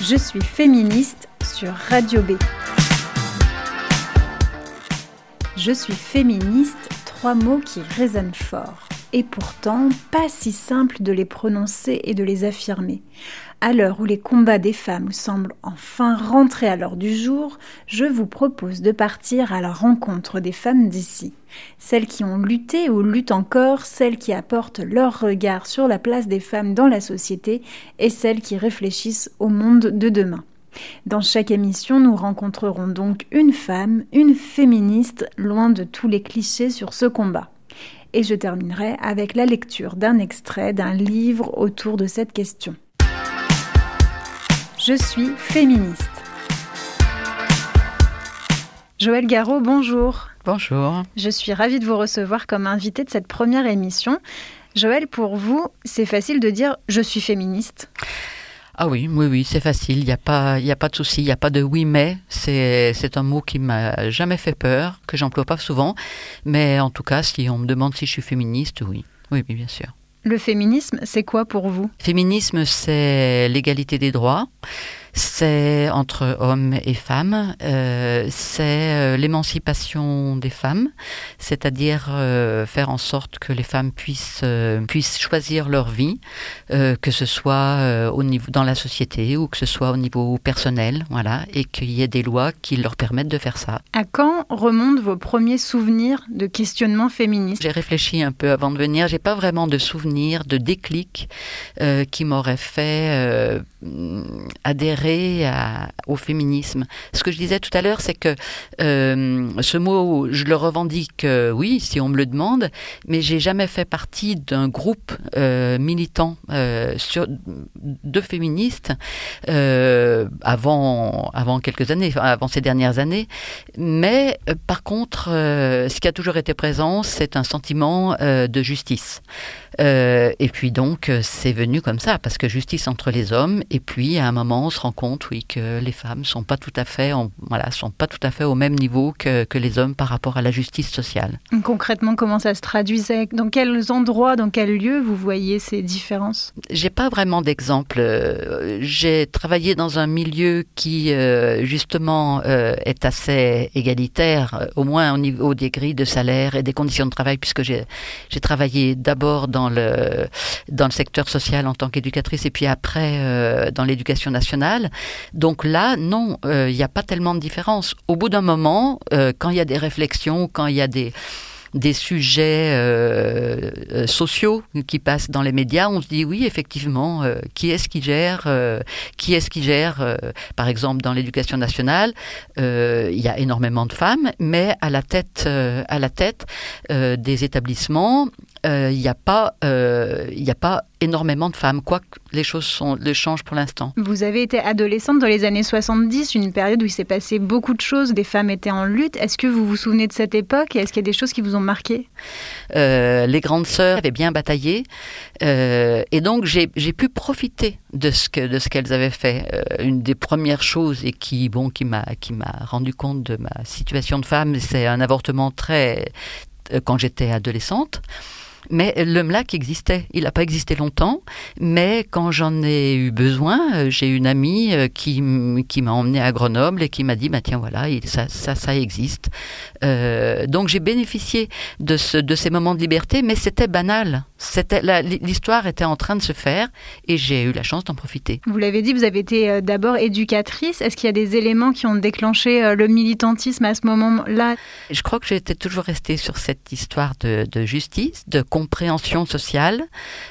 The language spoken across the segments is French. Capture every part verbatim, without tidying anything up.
Je suis féministe sur Radio B. Je suis féministe, trois mots qui résonnent fort. Et pourtant, pas si simple de les prononcer et de les affirmer. À l'heure où les combats des femmes semblent enfin rentrer à l'ordre du jour, je vous propose de partir à la rencontre des femmes d'ici. Celles qui ont lutté ou luttent encore, celles qui apportent leur regard sur la place des femmes dans la société et celles qui réfléchissent au monde de demain. Dans chaque émission, nous rencontrerons donc une femme, une féministe, loin de tous les clichés sur ce combat. Et je terminerai avec la lecture d'un extrait d'un livre autour de cette question. Je suis féministe. Joëlle Garraud, bonjour. Bonjour. Je suis ravie de vous recevoir comme invitée de cette première émission. Joëlle, pour vous, c'est facile de dire « je suis féministe ». Ah oui, oui, oui, c'est facile, il n'y a pas, il n'y a pas de souci, il n'y a pas de oui mais, c'est, c'est un mot qui m'a jamais fait peur, que j'emploie pas souvent, mais en tout cas, si on me demande si je suis féministe, oui, oui, oui bien sûr. Le féminisme, c'est quoi pour vous ? Féminisme, c'est l'égalité des droits, c'est entre hommes et femmes, euh, c'est euh, l'émancipation des femmes, c'est-à-dire euh, faire en sorte que les femmes puissent euh, puissent choisir leur vie, euh, que ce soit euh, au niveau dans la société ou que ce soit au niveau personnel, voilà, et qu'il y ait des lois qui leur permettent de faire ça. À quand remontent vos premiers souvenirs de questionnement féministe ? J'ai réfléchi un peu avant de venir, j'ai pas vraiment de souvenirs, de déclic euh, qui m'auraient fait euh, adhérer À, au féminisme. Ce que je disais tout à l'heure, c'est que euh, ce mot, je le revendique, euh, oui, si on me le demande, mais j'ai jamais fait partie d'un groupe euh, militant euh, sur, de féministes euh, avant, avant quelques années, enfin, avant ces dernières années. Mais euh, par contre, euh, ce qui a toujours été présent, c'est un sentiment euh, de justice. Euh, et puis donc, c'est venu comme ça, parce que justice entre les hommes, et puis à un moment, on se rend compte, oui, que les femmes sont pas tout à fait, en, voilà, sont pas tout à fait au même niveau que, que les hommes par rapport à la justice sociale. Concrètement, comment ça se traduisait ? Dans quels endroits, dans quels lieux vous voyez ces différences ? J'ai pas vraiment d'exemple. J'ai travaillé dans un milieu qui, euh, justement, euh, est assez égalitaire, au moins au niveau des grilles de salaire et des conditions de travail, puisque j'ai, j'ai travaillé d'abord dans le, dans le secteur social en tant qu'éducatrice et puis après euh, dans l'éducation nationale. Donc là, non, il euh, n'y a pas tellement de différence. Au bout d'un moment, euh, quand il y a des réflexions, quand il y a des, des sujets euh, euh, sociaux qui passent dans les médias, on se dit oui, effectivement, euh, qui est-ce qui gère euh, qui est-ce qui gère euh, par exemple, dans l'éducation nationale, euh, il y a énormément de femmes, mais à la tête, euh, à la tête euh, des établissements, il euh, n'y a pas, il euh, n'y a pas énormément de femmes, quoique les choses sont, les changent pour l'instant. Vous avez été adolescente dans les années soixante-dix, une période où il s'est passé beaucoup de choses, des femmes étaient en lutte. Est-ce que vous vous souvenez de cette époque et est-ce qu'il y a des choses qui vous ont marqué ? euh, Les grandes sœurs avaient bien bataillé euh, et donc j'ai, j'ai pu profiter de ce, que, de ce qu'elles avaient fait. Euh, une des premières choses et qui, bon, qui, m'a, qui m'a rendu compte de ma situation de femme, c'est un avortement très... quand j'étais adolescente. Mais le M L A C existait. Il n'a pas existé longtemps, mais quand j'en ai eu besoin, j'ai une amie qui, qui m'a emmenée à Grenoble et qui m'a dit bah, « tiens, voilà, ça, ça, ça existe euh, ». Donc j'ai bénéficié de, ce, de ces moments de liberté, mais c'était banal. C'était, la, l'histoire était en train de se faire et j'ai eu la chance d'en profiter. Vous l'avez dit, vous avez été d'abord éducatrice. Est-ce qu'il y a des éléments qui ont déclenché le militantisme à ce moment-là ? Je crois que j'étais toujours restée sur cette histoire de, de justice, de compréhension sociale,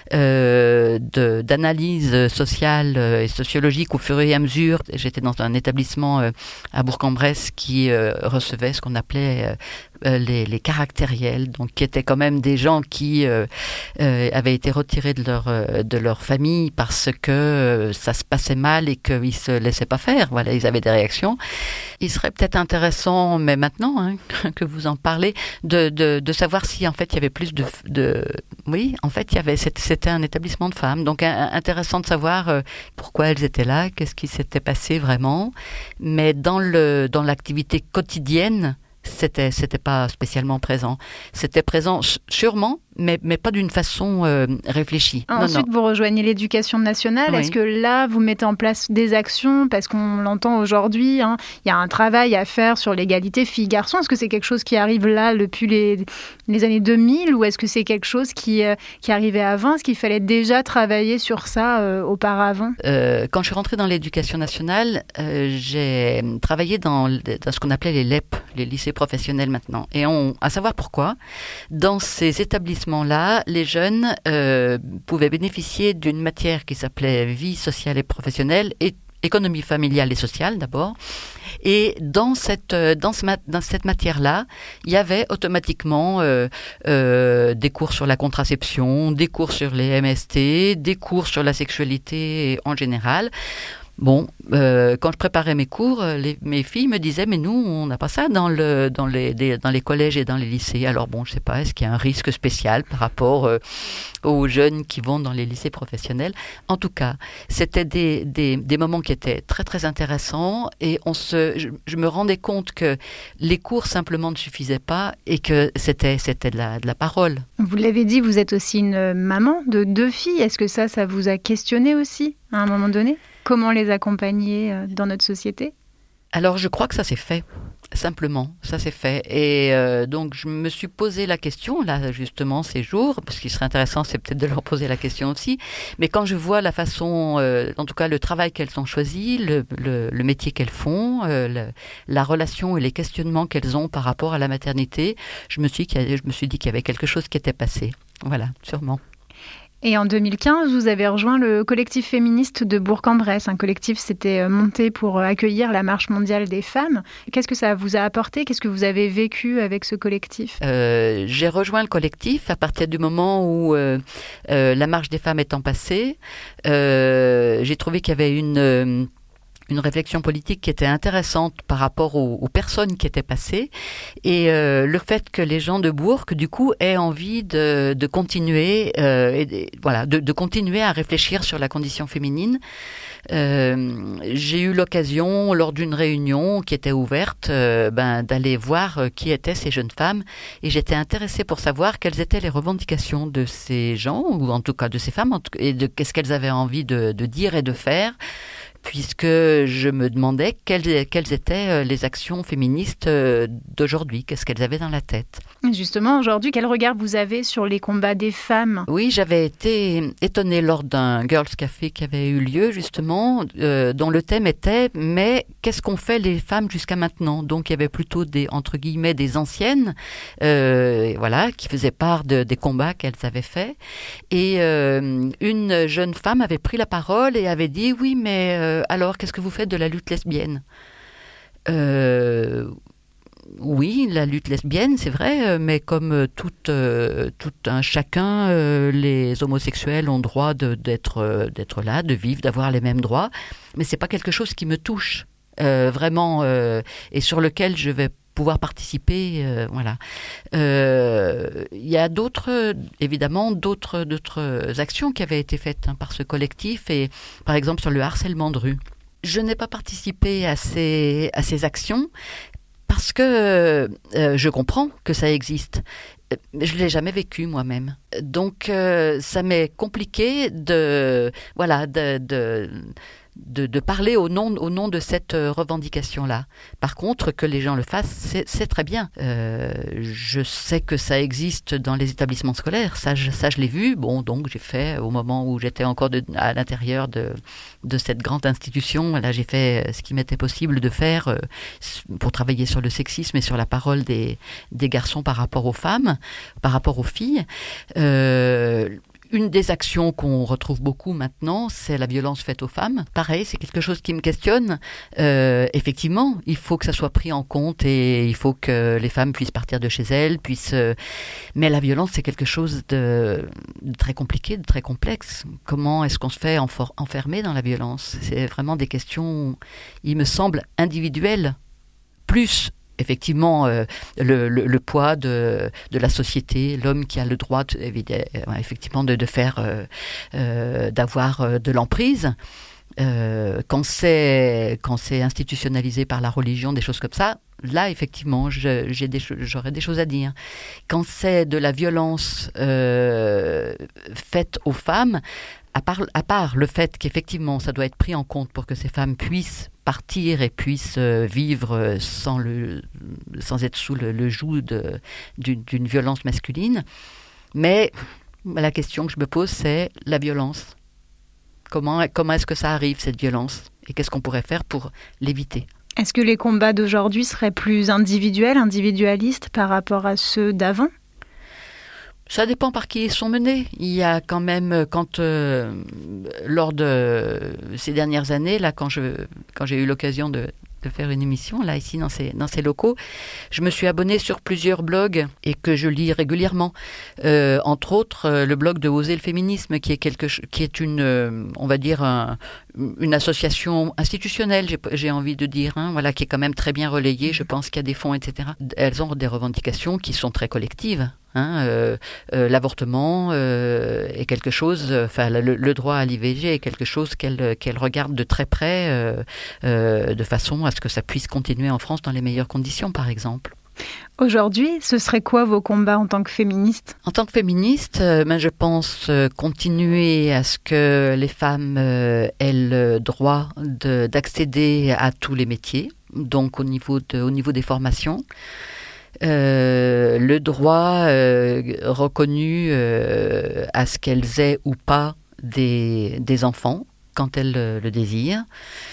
euh, de, d'analyse sociale et sociologique au fur et à mesure. J'étais dans un établissement euh, à Bourg-en-Bresse qui euh, recevait ce qu'on appelait euh, les, les caractériels, donc qui étaient quand même des gens qui euh, euh, avaient été retirés de leur, euh, de leur famille parce que euh, ça se passait mal et qu'ils ne se laissaient pas faire. Voilà, ils avaient des réactions. Il serait peut-être intéressant, mais maintenant hein, que vous en parlez, de, de, de savoir si en fait il y avait plus de, de oui, en fait il y avait c'était un établissement de femmes, donc un, intéressant de savoir euh, pourquoi elles étaient là, qu'est-ce qui s'était passé vraiment, mais dans le dans l'activité quotidienne. C'était, c'était pas spécialement présent. C'était présent sûrement, mais, mais pas d'une façon euh, réfléchie. Ensuite, non, non. vous rejoignez l'éducation nationale. Oui. Est-ce que là, vous mettez en place des actions? Parce qu'on l'entend aujourd'hui, hein, il y a un travail à faire sur l'égalité filles-garçons. Est-ce que c'est quelque chose qui arrive là depuis les, les années deux mille ou est-ce que c'est quelque chose qui, euh, qui arrivait avant? Est-ce qu'il fallait déjà travailler sur ça euh, auparavant? euh, Quand je suis rentrée dans l'éducation nationale, euh, j'ai travaillé dans, dans ce qu'on appelait les L E P, les lycées professionnels maintenant. Et on, à savoir pourquoi, dans ces établissements-là, les jeunes euh, pouvaient bénéficier d'une matière qui s'appelait vie sociale et professionnelle et économie familiale et sociale d'abord. Et dans cette, dans ce, dans cette matière-là, il y avait automatiquement euh, euh, des cours sur la contraception, des cours sur les M S T, des cours sur la sexualité en général. Bon, euh, quand je préparais mes cours, les, mes filles me disaient « mais nous, on n'a pas ça dans, le, dans, les, des, dans les collèges et dans les lycées ». Alors bon, je ne sais pas, est-ce qu'il y a un risque spécial par rapport euh, aux jeunes qui vont dans les lycées professionnels? En tout cas, c'était des, des, des moments qui étaient très très intéressants et on se, je, je me rendais compte que les cours simplement ne suffisaient pas et que c'était, c'était de, la, de la parole. Vous l'avez dit, vous êtes aussi une maman de deux filles. Est-ce que ça, ça vous a questionné aussi à un moment donné ? Comment les accompagner dans notre société? Alors, je crois que ça s'est fait, simplement, ça s'est fait. Et euh, donc, je me suis posé la question, là, justement, ces jours, parce qu'il serait intéressant, c'est peut-être de leur poser la question aussi, mais quand je vois la façon, euh, en tout cas, le travail qu'elles ont choisi, le, le, le métier qu'elles font, euh, le, la relation et les questionnements qu'elles ont par rapport à la maternité, je me suis, je me suis dit qu'il y avait quelque chose qui était passé. Voilà, sûrement. Et en deux mille quinze, vous avez rejoint le collectif féministe de Bourg-en-Bresse. Un collectif s'était monté pour accueillir la Marche mondiale des femmes. Qu'est-ce que ça vous a apporté? Qu'est-ce que vous avez vécu avec ce collectif? euh, J'ai rejoint le collectif à partir du moment où euh, euh, la Marche des femmes étant passée. Euh, j'ai trouvé qu'il y avait une... Euh, une réflexion politique qui était intéressante par rapport aux, aux personnes qui étaient passées et euh, le fait que les gens de Bourg, du coup, aient envie de, de continuer, euh, et, voilà, de, de continuer à réfléchir sur la condition féminine. Euh, j'ai eu l'occasion, lors d'une réunion qui était ouverte, euh, ben, d'aller voir qui étaient ces jeunes femmes et j'étais intéressée pour savoir quelles étaient les revendications de ces gens, ou en tout cas de ces femmes, et de qu'est-ce qu'elles avaient envie de, de dire et de faire, puisque je me demandais quelles, quelles étaient les actions féministes d'aujourd'hui, qu'est-ce qu'elles avaient dans la tête. Justement, aujourd'hui, quel regard vous avez sur les combats des femmes? Oui, j'avais été étonnée lors d'un Girls Café qui avait eu lieu, justement, euh, dont le thème était « Mais qu'est-ce qu'ont fait les femmes jusqu'à maintenant ?» Donc, il y avait plutôt des, entre guillemets, des anciennes, euh, voilà, qui faisaient part de, des combats qu'elles avaient faits. Et euh, une jeune femme avait pris la parole et avait dit « Oui, mais... Euh, alors, qu'est-ce que vous faites de la lutte lesbienne ?» euh, Oui, la lutte lesbienne, c'est vrai, mais comme tout, euh, tout un chacun, euh, les homosexuels ont droit de, d'être, euh, d'être là, de vivre, d'avoir les mêmes droits, mais c'est pas quelque chose qui me touche euh, vraiment euh, et sur lequel je vais pouvoir participer, euh, voilà. Euh, il y a d'autres, évidemment, d'autres, d'autres actions qui avaient été faites hein, par ce collectif, et par exemple sur le harcèlement de rue. Je n'ai pas participé à ces, à ces actions parce que euh, je comprends que ça existe. Je ne l'ai jamais vécu moi-même. Donc, euh, ça m'est compliqué de, voilà, de... de De, de parler au nom, au nom de cette revendication-là. Par contre, que les gens le fassent, c'est, c'est très bien. Euh, je sais que ça existe dans les établissements scolaires, ça je, ça, je l'ai vu. Bon, donc j'ai fait, au moment où j'étais encore de, à l'intérieur de, de cette grande institution, là j'ai fait ce qui m'était possible de faire euh, pour travailler sur le sexisme et sur la parole des, des garçons par rapport aux femmes, par rapport aux filles. Euh, Une des actions qu'on retrouve beaucoup maintenant, c'est la violence faite aux femmes. Pareil, c'est quelque chose qui me questionne. Euh, effectivement, il faut que ça soit pris en compte et il faut que les femmes puissent partir de chez elles, puissent. Euh, mais la violence, c'est quelque chose de, de très compliqué, de très complexe. Comment est-ce qu'on se fait enfor- enfermer dans la violence? C'est vraiment des questions, il me semble, individuelles. Plus effectivement euh, le, le, le poids de, de la société, l'homme qui a le droit de, effectivement de, de faire euh, euh, d'avoir euh, de l'emprise. Euh, quand c'est quand c'est institutionnalisé par la religion, des choses comme ça, là, effectivement, je, j'ai des, j'aurais des choses à dire. Quand c'est de la violence euh, faite aux femmes, à part, à part le fait qu'effectivement, ça doit être pris en compte pour que ces femmes puissent partir et puissent euh, vivre sans, le, sans être sous le, le joug de, d'une, d'une violence masculine. Mais la question que je me pose, c'est la violence. Comment, comment est-ce que ça arrive, cette violence ? Et qu'est-ce qu'on pourrait faire pour l'éviter ? Est-ce que les combats d'aujourd'hui seraient plus individuels, individualistes par rapport à ceux d'avant ? Ça dépend par qui ils sont menés. Il y a quand même, quand euh, lors de ces dernières années, là, quand je, quand j'ai eu l'occasion de, de faire une émission, là, ici, dans ces, dans ces locaux, je me suis abonnée sur plusieurs blogs et que je lis régulièrement. Euh, entre autres, euh, le blog de Oser le féminisme, qui est quelque, qui est une, euh, on va dire, un, une association institutionnelle, j'ai, j'ai envie de dire, hein, voilà, qui est quand même très bien relayée. Je pense qu'il y a des fonds, et cetera. Elles ont des revendications qui sont très collectives. Hein, euh, euh, l'avortement euh, est quelque chose, enfin le, le droit à l'I V G est quelque chose qu'elle, qu'elle regarde de très près, euh, euh, de façon à ce que ça puisse continuer en France dans les meilleures conditions, par exemple. Aujourd'hui, ce serait quoi vos combats en tant que féministe ? En tant que féministe, euh, ben, je pense euh, continuer à ce que les femmes euh, aient le droit de, d'accéder à tous les métiers, donc au niveau, de, au niveau des formations. Euh, le droit euh, reconnu euh, à ce qu'elles aient ou pas des, des enfants quand elles le, le désirent.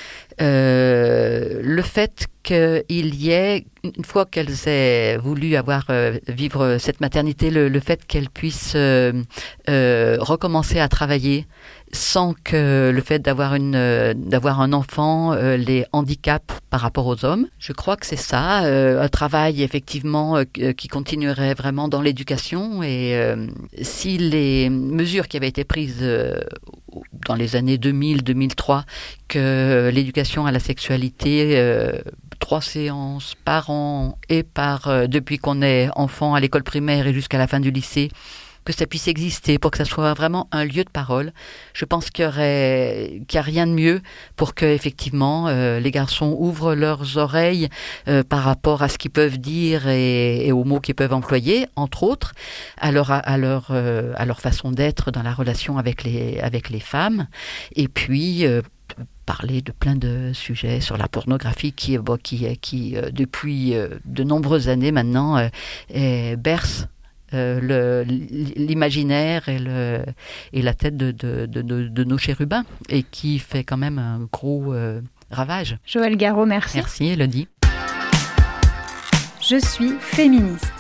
Euh, le fait qu'il y ait, une fois qu'elles aient voulu avoir euh, vivre cette maternité, le, le fait qu'elles puissent euh, euh, recommencer à travailler sans que le fait d'avoir une euh, d'avoir un enfant euh, les handicape par rapport aux hommes. Je crois que c'est ça, euh, un travail effectivement euh, qui continuerait vraiment dans l'éducation et euh, si les mesures qui avaient été prises euh, dans les années deux mille deux mille trois, que l'éducation à la sexualité, euh, trois séances par an et par euh, depuis qu'on est enfant à l'école primaire et jusqu'à la fin du lycée, que ça puisse exister, pour que ça soit vraiment un lieu de parole. Je pense qu'il y aurait, qu'il n'y a rien de mieux pour que effectivement euh, les garçons ouvrent leurs oreilles euh, par rapport à ce qu'ils peuvent dire et, et aux mots qu'ils peuvent employer, entre autres, à leur à leur euh, à leur façon d'être dans la relation avec les avec les femmes, et puis euh, parler de plein de sujets sur la pornographie qui bon, qui qui euh, depuis euh, de nombreuses années maintenant euh, est, berce Euh, le, l'imaginaire et, le, et la tête de, de, de, de, de nos chérubins et qui fait quand même un gros euh, ravage. Joëlle Garraud, merci. Merci, Elodie. Je suis féministe.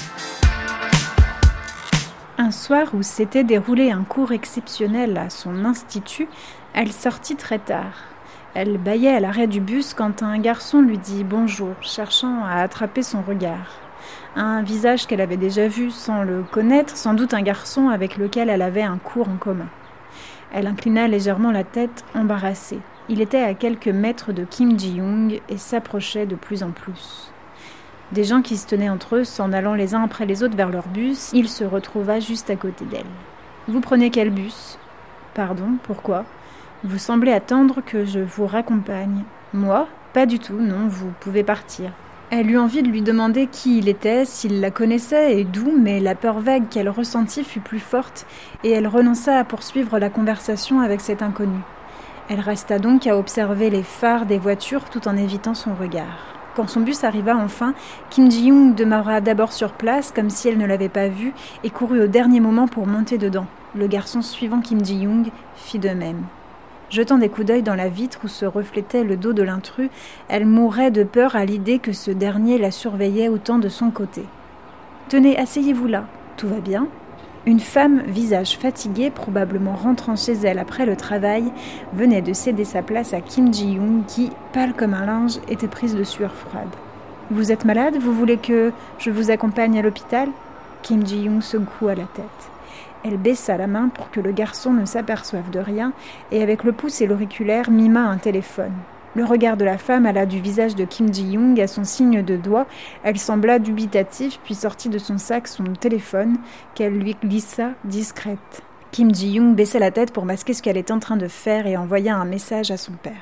Un soir où s'était déroulé un cours exceptionnel à son institut, elle sortit très tard. Elle bâillait à l'arrêt du bus quand un garçon lui dit bonjour, cherchant à attraper son regard. Un visage qu'elle avait déjà vu sans le connaître, sans doute un garçon avec lequel elle avait un cours en commun. Elle inclina légèrement la tête, embarrassée. Il était à quelques mètres de Kim Ji-young et s'approchait de plus en plus. Des gens qui se tenaient entre eux, s'en allant les uns après les autres vers leur bus, il se retrouva juste à côté d'elle. « Vous prenez quel bus ?»« Pardon, pourquoi ? Vous semblez attendre que je vous raccompagne. »« Moi ? Pas du tout, non, vous pouvez partir. » Elle eut envie de lui demander qui il était, s'il la connaissait et d'où, mais la peur vague qu'elle ressentit fut plus forte et elle renonça à poursuivre la conversation avec cet inconnu. Elle resta donc à observer les phares des voitures tout en évitant son regard. Quand son bus arriva enfin, Kim Ji-young demeura d'abord sur place comme si elle ne l'avait pas vu et courut au dernier moment pour monter dedans. Le garçon suivant Kim Ji-young fit de même. Jetant des coups d'œil dans la vitre où se reflétait le dos de l'intrus, elle mourait de peur à l'idée que ce dernier la surveillait autant de son côté. « Tenez, asseyez-vous là, tout va bien ?» Une femme, visage fatigué, probablement rentrant chez elle après le travail, venait de céder sa place à Kim Ji-young qui, pâle comme un linge, était prise de sueur froide. « Vous êtes malade ? Vous voulez que je vous accompagne à l'hôpital ?» Kim Ji-young secoua la tête. Elle baissa la main pour que le garçon ne s'aperçoive de rien et avec le pouce et l'auriculaire mima un téléphone. Le regard de la femme alla du visage de Kim Ji-young à son signe de doigt. Elle sembla dubitative puis sortit de son sac son téléphone qu'elle lui glissa discrète. Kim Ji-young baissa la tête pour masquer ce qu'elle était en train de faire et envoya un message à son père.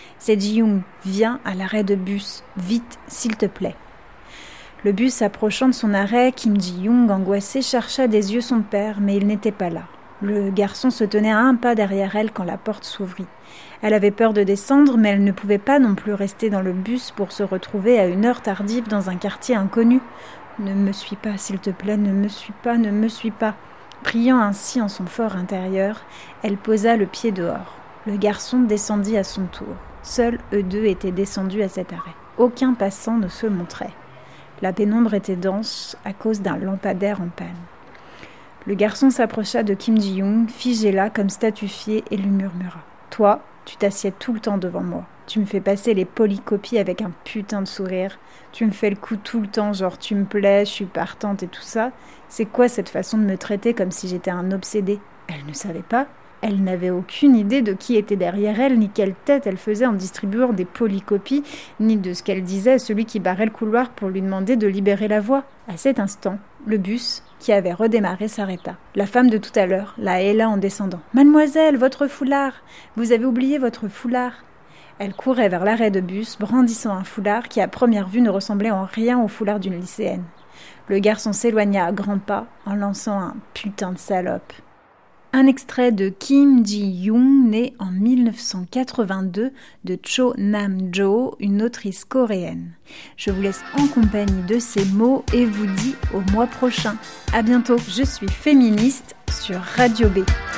C'est Ji-young, viens à l'arrêt de bus, vite, s'il te plaît. Le bus approchant de son arrêt, Kim Ji-young, angoissé, chercha des yeux son père, mais il n'était pas là. Le garçon se tenait à un pas derrière elle quand la porte s'ouvrit. Elle avait peur de descendre, mais elle ne pouvait pas non plus rester dans le bus pour se retrouver à une heure tardive dans un quartier inconnu. « Ne me suis pas, s'il te plaît, ne me suis pas, ne me suis pas !» Priant ainsi en son fort intérieur, elle posa le pied dehors. Le garçon descendit à son tour. Seuls eux deux étaient descendus à cet arrêt. Aucun passant ne se montrait. La pénombre était dense à cause d'un lampadaire en panne. Le garçon s'approcha de Kim Ji-young, figé là comme statufié, et lui murmura « Toi, tu t'assieds tout le temps devant moi. Tu me fais passer les polycopies avec un putain de sourire. Tu me fais le coup tout le temps, genre tu me plais, je suis partante et tout ça. C'est quoi cette façon de me traiter comme si j'étais un obsédé ?» Elle ne savait pas. Elle n'avait aucune idée de qui était derrière elle, ni quelle tête elle faisait en distribuant des polycopies, ni de ce qu'elle disait à celui qui barrait le couloir pour lui demander de libérer la voie. À cet instant, le bus, qui avait redémarré, s'arrêta. La femme de tout à l'heure la héla en descendant. « Mademoiselle, votre foulard! Vous avez oublié votre foulard !» Elle courait vers l'arrêt de bus, brandissant un foulard qui à première vue ne ressemblait en rien au foulard d'une lycéenne. Le garçon s'éloigna à grands pas en lançant un « putain de salope ». Un extrait de Kim Ji-young, né en mille neuf cent quatre-vingt-deux, de Cho Nam-jo, une autrice coréenne. Je vous laisse en compagnie de ces mots et vous dis au mois prochain. À bientôt, je suis féministe sur Radio B.